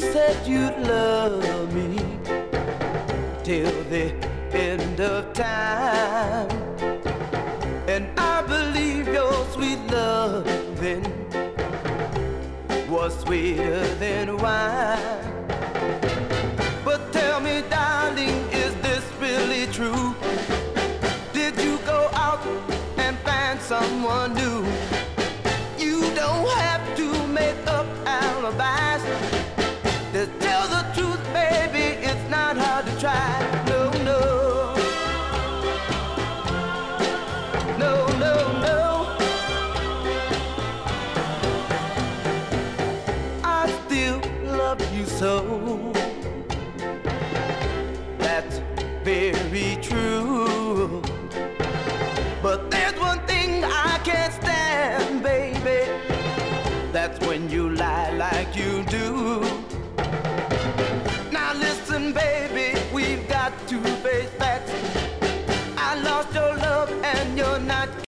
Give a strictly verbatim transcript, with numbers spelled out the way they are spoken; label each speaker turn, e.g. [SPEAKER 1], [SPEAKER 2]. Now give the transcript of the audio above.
[SPEAKER 1] said you'd love me till the end of time, and I believe your sweet loving was sweeter than wine. But tell me, darling, is this really true? Did you go out and find someone new? You don't have to make up alibis. To tell the truth, baby, it's not hard to try. No, no. No, no, no. I still love you so. That's very true. But there's one thing I can't stand, baby. That's when you lie like you do. Now listen, baby,